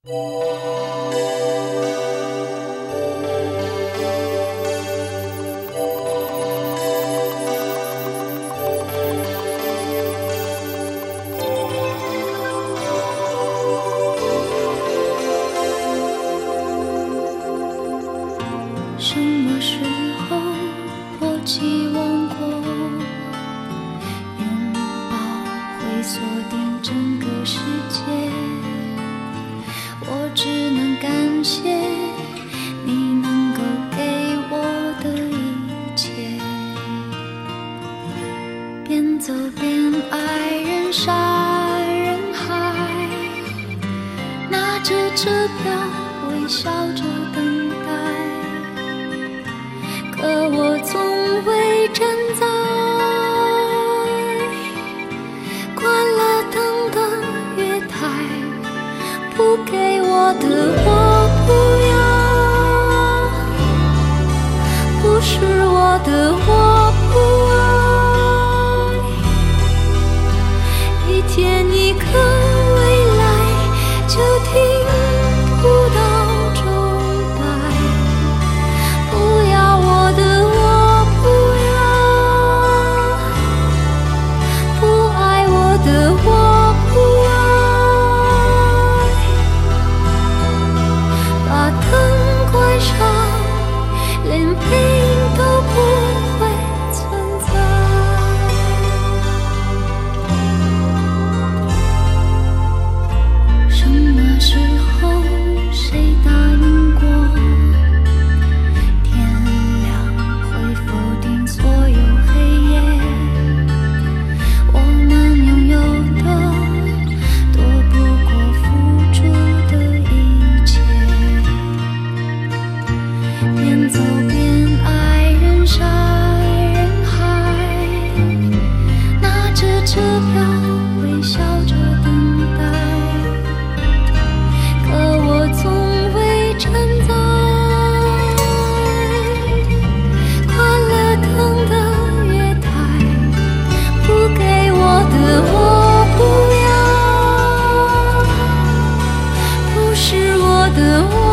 什么时候我期望过拥抱会锁定整个世界？我只能感谢你能够给我的一切。边走边爱，人山人海，拿着车票微笑着等待。可我从未站在关了灯的月台，不给我的我不要，不是我的我不爱，一天一个未来就听不到钟摆，不要我的我不要，不爱我的我不爱，把灯关上，连背影都不会存在。什么时候谁答应过，天亮会否定所有黑夜？我们拥有的躲不过付出的一切。边走边爱，人山人海，拿着车票微笑着等待。可我从未站在关了灯的月台，不给我的我不要，不是我的我